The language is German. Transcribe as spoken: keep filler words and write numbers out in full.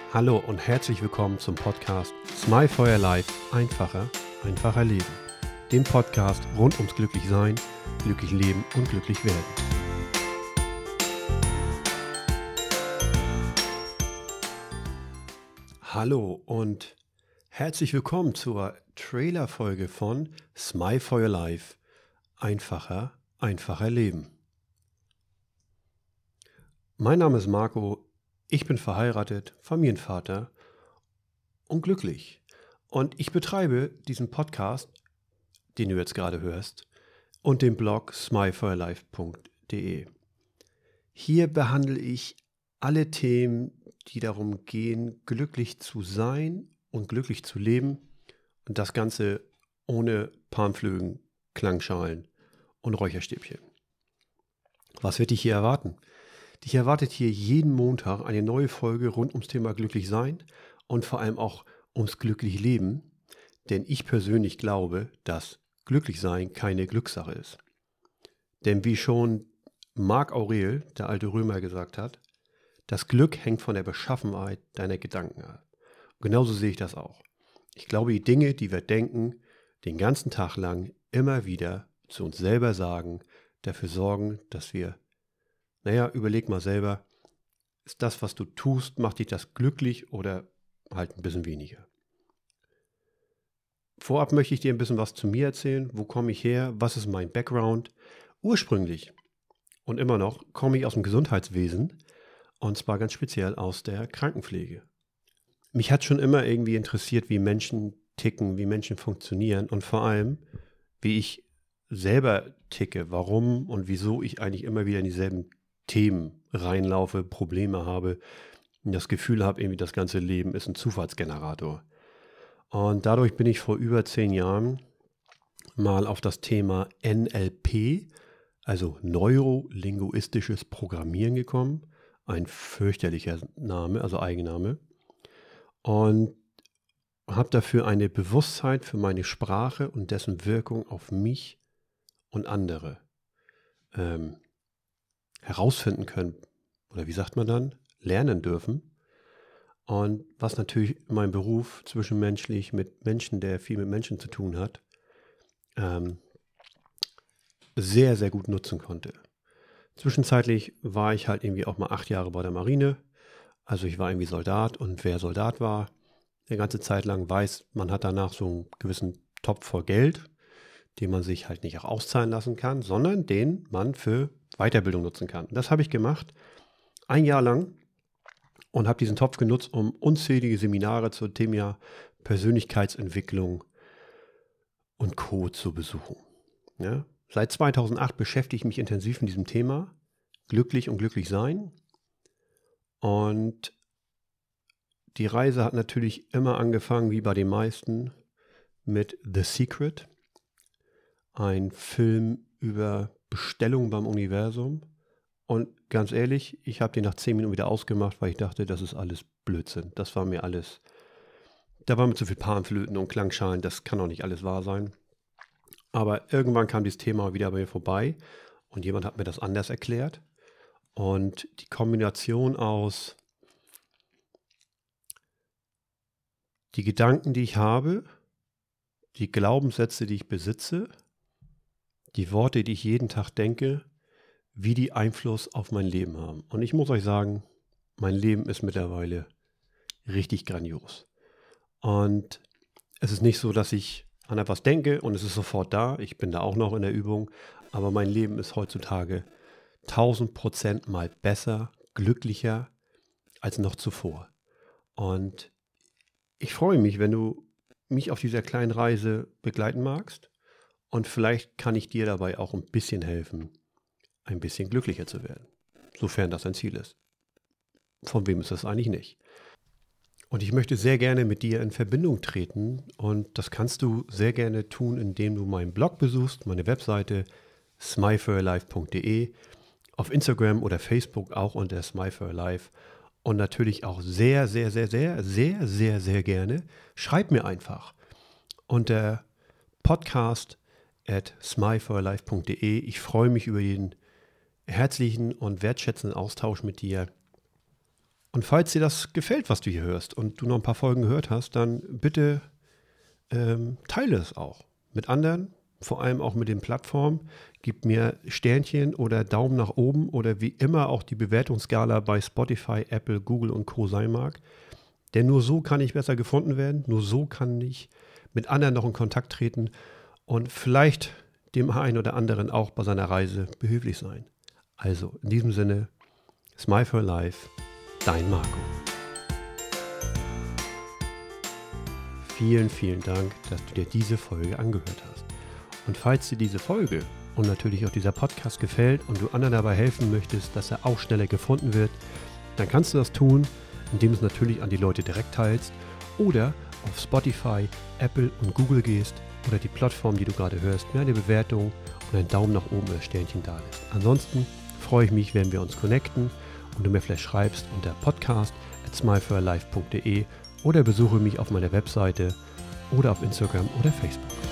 Hallo und herzlich willkommen zum Podcast Smile for Your Life – Einfacher, einfacher Leben. Dem Podcast rund ums Glücklichsein, glücklich leben und glücklich werden. Hallo und herzlich willkommen zur Trailerfolge von Smile for Your Life – Einfacher, einfacher Leben. Mein Name ist Marco. Ich bin verheiratet, Familienvater und glücklich. Und ich betreibe diesen Podcast, den du jetzt gerade hörst, und den Blog smile for your life punkt de. Hier behandle ich alle Themen, die darum gehen, glücklich zu sein und glücklich zu leben. Und das Ganze ohne Panflögen, Klangschalen und Räucherstäbchen. Was wird dich hier erwarten? Dich erwartet hier jeden Montag eine neue Folge rund ums Thema Glücklichsein und vor allem auch ums glücklich Leben, denn ich persönlich glaube, dass Glücklichsein keine Glückssache ist. Denn wie schon Marc Aurel, der alte Römer, gesagt hat, das Glück hängt von der Beschaffenheit deiner Gedanken ab. Und genauso sehe ich das auch. Ich glaube, die Dinge, die wir denken, den ganzen Tag lang immer wieder zu uns selber sagen, dafür sorgen, dass wir Naja, überleg mal selber, ist das, was du tust, macht dich das glücklich oder halt ein bisschen weniger? Vorab möchte ich dir ein bisschen was zu mir erzählen. Wo komme ich her? Was ist mein Background? Ursprünglich und immer noch komme ich aus dem Gesundheitswesen und zwar ganz speziell aus der Krankenpflege. Mich hat schon immer irgendwie interessiert, wie Menschen ticken, wie Menschen funktionieren und vor allem, wie ich selber ticke, warum und wieso ich eigentlich immer wieder in dieselben Themen reinlaufe, Probleme habe und das Gefühl habe, irgendwie das ganze Leben ist ein Zufallsgenerator. Und dadurch bin ich vor über zehn Jahren mal auf das Thema N L P, also neurolinguistisches Programmieren gekommen. Ein fürchterlicher Name, also Eigenname. Und habe dafür eine Bewusstheit für meine Sprache und dessen Wirkung auf mich und andere ähm, herausfinden können, oder wie sagt man dann, lernen dürfen. Und was natürlich mein Beruf zwischenmenschlich mit Menschen, der viel mit Menschen zu tun hat, ähm, sehr, sehr gut nutzen konnte. Zwischenzeitlich war ich halt irgendwie auch mal acht Jahre bei der Marine. Also ich war irgendwie Soldat und wer Soldat war, eine ganze Zeit lang weiß, man hat danach so einen gewissen Topf voll Geld, den man sich halt nicht auch auszahlen lassen kann, sondern den man für Weiterbildung nutzen kann. Das habe ich gemacht, ein Jahr lang, und habe diesen Topf genutzt, um unzählige Seminare zum Thema Persönlichkeitsentwicklung und Co. zu besuchen. Ja? Seit zweitausendacht beschäftige ich mich intensiv mit diesem Thema, glücklich und glücklich sein. Und die Reise hat natürlich immer angefangen, wie bei den meisten, mit The Secret, ein Film über Bestellung beim Universum. Und ganz ehrlich, ich habe den nach zehn Minuten wieder ausgemacht, weil ich dachte, das ist alles Blödsinn. Das war mir alles, da war mir zu viel Panflöten und Klangschalen, das kann doch nicht alles wahr sein. Aber irgendwann kam dieses Thema wieder bei mir vorbei und jemand hat mir das anders erklärt. Und die Kombination aus die Gedanken, die ich habe, die Glaubenssätze, die ich besitze, die Worte, die ich jeden Tag denke, wie die Einfluss auf mein Leben haben. Und ich muss euch sagen, mein Leben ist mittlerweile richtig grandios. Und es ist nicht so, dass ich an etwas denke und es ist sofort da. Ich bin da auch noch in der Übung. Aber mein Leben ist heutzutage tausend Prozent mal besser, glücklicher als noch zuvor. Und ich freue mich, wenn du mich auf dieser kleinen Reise begleiten magst. Und vielleicht kann ich dir dabei auch ein bisschen helfen, ein bisschen glücklicher zu werden, sofern das ein Ziel ist. Von wem ist das eigentlich nicht? Und ich möchte sehr gerne mit dir in Verbindung treten und das kannst du sehr gerne tun, indem du meinen Blog besuchst, meine Webseite smile for your life punkt de, auf Instagram oder Facebook auch unter Smile for Your Life und natürlich auch sehr, sehr, sehr, sehr, sehr, sehr, sehr gerne, schreib mir einfach unter podcast at smile for your life punkt de. Ich freue mich über jeden herzlichen und wertschätzenden Austausch mit dir Und falls dir das gefällt, was du hier hörst und du noch ein paar Folgen gehört hast, dann bitte ähm, teile es auch mit anderen, vor allem auch mit den Plattformen. Gib mir Sternchen oder Daumen nach oben oder wie immer auch die Bewertungsskala bei Spotify, Apple, Google und Co. sein mag. Denn nur so kann ich besser gefunden werden, nur so kann ich mit anderen noch in Kontakt treten und vielleicht dem einen oder anderen auch bei seiner Reise behilflich sein. Also in diesem Sinne, Smile for Life, dein Marco. Vielen, vielen Dank, dass du dir diese Folge angehört hast. Und falls dir diese Folge und natürlich auch dieser Podcast gefällt und du anderen dabei helfen möchtest, dass er auch schneller gefunden wird, dann kannst du das tun, indem du es natürlich an die Leute direkt teilst oder auf Spotify, Apple und Google gehst oder die Plattform, die du gerade hörst, mir eine Bewertung und einen Daumen nach oben oder Sternchen da lässt. Ansonsten freue ich mich, wenn wir uns connecten und du mir vielleicht schreibst unter podcast at smile for life punkt de oder besuche mich auf meiner Webseite oder auf Instagram oder Facebook.